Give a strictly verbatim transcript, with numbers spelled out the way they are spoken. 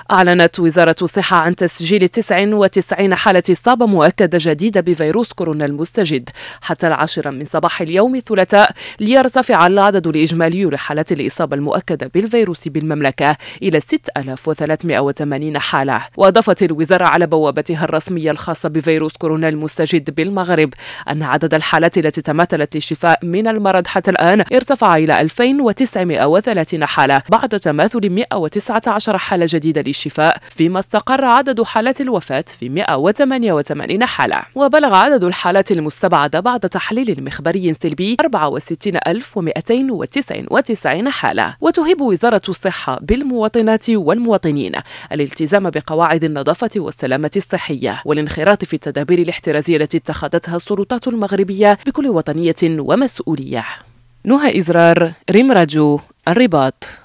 أعلنت وزارة الصحة عن تسجيل تسعة وتسعين حالة إصابة مؤكدة جديدة بفيروس كورونا المستجد حتى العاشرة من صباح اليوم الثلاثاء، ليرتفع العدد الإجمالي لحالات الإصابة المؤكدة بالفيروس بالمملكة إلى ستة آلاف وثلاثمائة وثمانين حالة. وأضافت الوزارة على بوابتها الرسمية الخاصة بفيروس كورونا المستجد بالمغرب أن عدد الحالات التي تماثلت للشفاء من المرض حتى الآن ارتفع إلى ألفين وتسعمائة وثلاثين حالة بعد تماثل مئة وتسعة عشر حالة جديدة للشفاء، فيما استقر عدد حالات الوفاة في مئة وثمانية وثمانين حالة. وبلغ عدد الحالات المستبعدة بعد تحليل مخبري سلبي أربعة وستين ألف ومئتين وتسعة وتسعين حالة. وتهب وزارة الصحة بالمواطنات والمواطنين الالتزام بقواعد النظافة والسلامة الصحية والانخراط في التدابير الاحترازية التي اتخذتها السلطات المغربية بكل وطنية ومسؤولية. نهى إزرار، ريم راديو، الرباط.